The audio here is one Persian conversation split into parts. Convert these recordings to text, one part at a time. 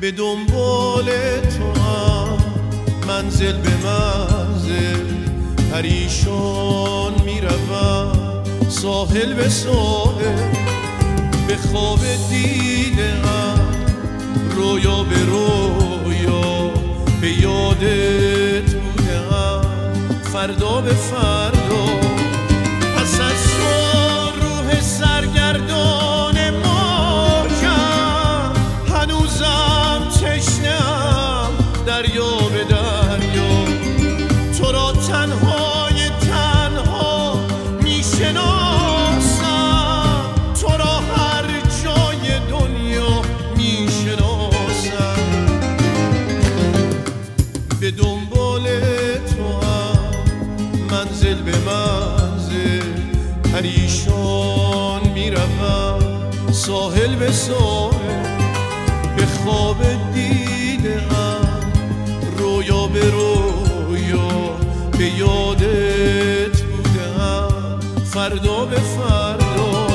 به دنبال تو هم منزل به منزل پریشان میروم، ساحل به ساحل به خواب دیده‌ام، رویا به رویا به یادت بوده‌ام، فردا به فردا پس از تو روح سرگردان مایم، هنوزم تشنه‌ام دریا به دریا، تو را تنهای تنها میشناسم، تو را هر جای دنیا میشناسم. به دنبال تو هم منزل به منزل پریشان میروم، ساحل به ساحل به خواب دیده‌ام، رویا به رویا به یادت بوده‌ام، فردا به فردا.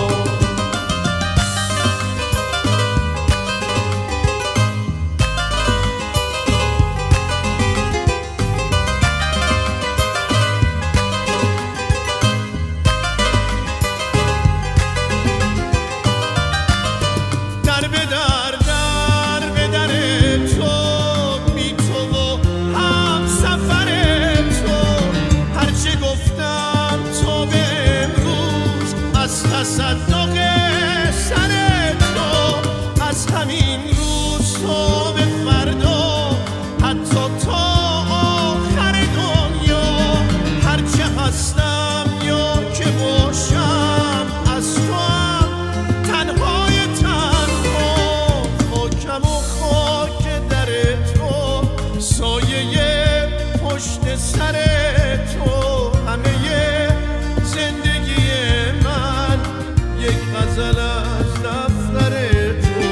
تصدق سر تو از همین روز تا به فردا، حتی تا آخر دنیا، هرچه هستم یا که باشم از تو هم تنهای تنها، خاکم و خاک در تو، سایه پشت سر تو، همه زندگی من یک غزل از دفتر تو.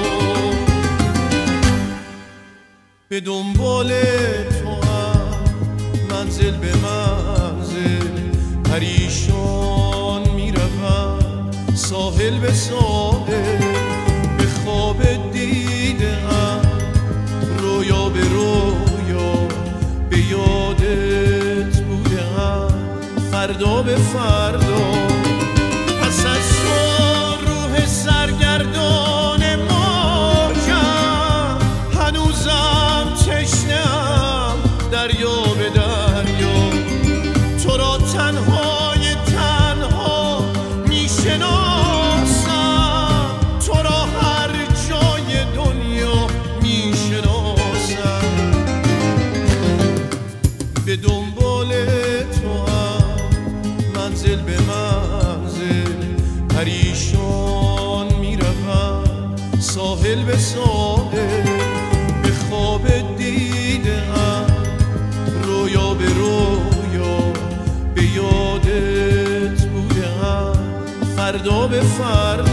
به دنبال تو هم منزل به منزل پریشان میروم، ساحل به ساحل به خواب دیده‌ام، رویا به رویا به یادت بوده‌ام، فردا به فردا پس از تو روح سرگردان مایم، هنوزم تشنه‌ام دریا به دریا، تو را تنهای تنها میشناسم، تو را هر جای دنیا میشناسم. به دنبال تو هم منزل به منزل پریشان میروم، ساحل به ساحل به خواب دیده‌ام، رویا به رویا به یادت بوده‌ام، فردا به فردا